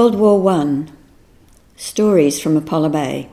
World War I. Stories from Apollo Bay.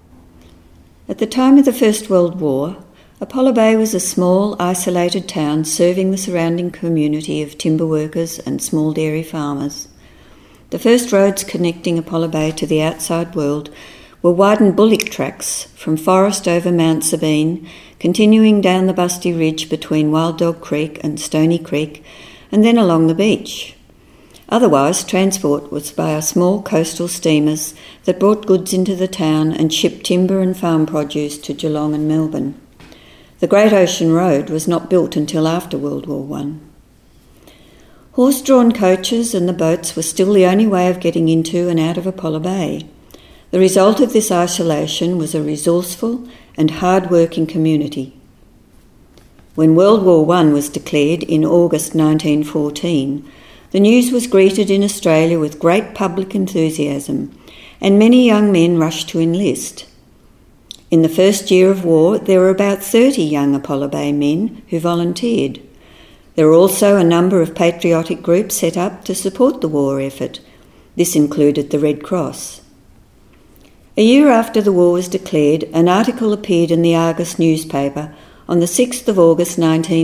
At the time of the First World War, Apollo Bay was a small, isolated town serving the surrounding community of timber workers and small dairy farmers. The first roads connecting Apollo Bay to the outside world were widened bullock tracks from Forest over Mount Sabine, continuing down the Busty Ridge between Wild Dog Creek and Stony Creek, and then along the beach. Otherwise, transport was via small coastal steamers that brought goods into the town and shipped timber and farm produce to Geelong and Melbourne. The Great Ocean Road was not built until after World War I. Horse-drawn coaches and the boats were still the only way of getting into and out of Apollo Bay. The result of this isolation was a resourceful and hard-working community. When World War I was declared in August 1914, the news was greeted in Australia with great public enthusiasm, and many young men rushed to enlist. In the first year of war, there were about 30 young Apollo Bay men who volunteered. There were also a number of patriotic groups set up to support the war effort. This included the Red Cross. A year after the war was declared, an article appeared in the Argus newspaper on the 6th of August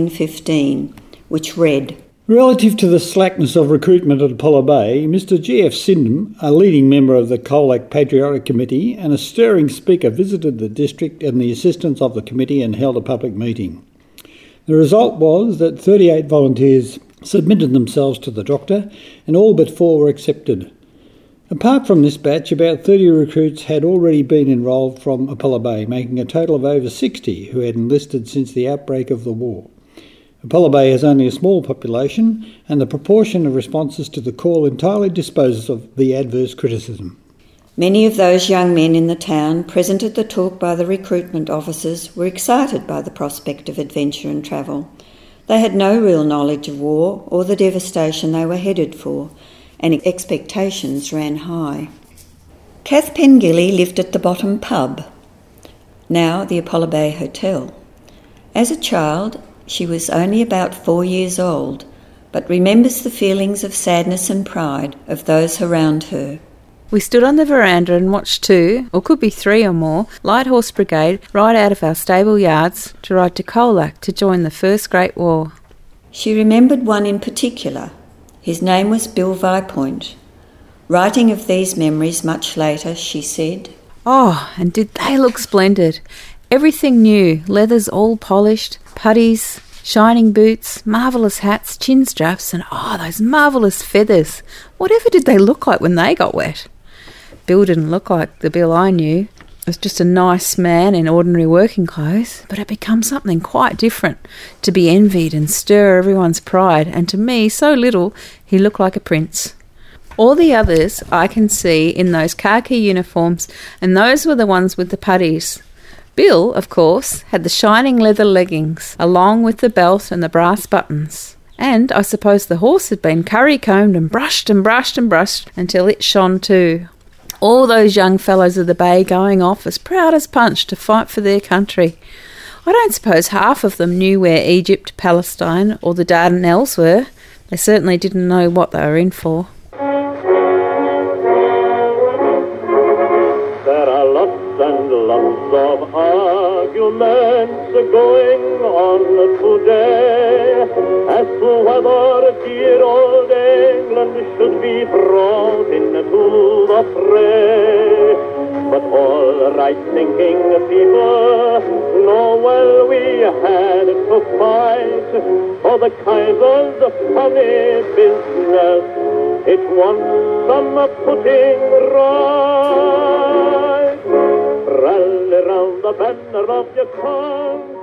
1915, which read, "Relative to the slackness of recruitment at Apollo Bay, Mr G.F. Syndham, a leading member of the Colac Patriotic Committee and a stirring speaker, visited the district and the assistance of the committee and held a public meeting. The result was that 38 volunteers submitted themselves to the doctor and all but 4 were accepted. Apart from this batch, about 30 recruits had already been enrolled from Apollo Bay, making a total of over 60 who had enlisted since the outbreak of the war. Apollo Bay has only a small population, and the proportion of responses to the call entirely disposes of the adverse criticism." Many of those young men in the town present at the talk by the recruitment officers were excited by the prospect of adventure and travel. They had no real knowledge of war or the devastation they were headed for, and expectations ran high. Kath Pengilly lived at the Bottom Pub, now the Apollo Bay Hotel. As a child, she was only about 4 years old, but remembers the feelings of sadness and pride of those around her. "We stood on the veranda and watched 2, or could be 3 or more, Light Horse Brigade ride out of our stable yards to ride to Colac to join the First Great War." She remembered one in particular. His name was Bill Vipoint. Writing of these memories much later, she said, "Oh, and did they look splendid. Everything new, leathers all polished, puttees, shining boots, marvellous hats, chin straps, and those marvellous feathers. Whatever did they look like when they got wet?" Bill didn't look like the Bill I knew. He was just a nice man in ordinary working clothes, but it became something quite different, to be envied and stir everyone's pride, and to me, so little, he looked like a prince. All the others I can see in those khaki uniforms, and those were the ones with the puttees. Bill, of course, had the shining leather leggings, along with the belt and the brass buttons. And I suppose the horse had been curry-combed and brushed and brushed and brushed until it shone too. All those young fellows of the bay going off as proud as Punch to fight for their country. I don't suppose half of them knew where Egypt, Palestine or the Dardanelles were. They certainly didn't know what they were in for. There are lots and lots of arguments going on today as to whether dear old England should be brought into the fray. But all right-thinking people know well we had to fight for the Kaiser's funny business. It wants some putting right. Rally round the banner of your country.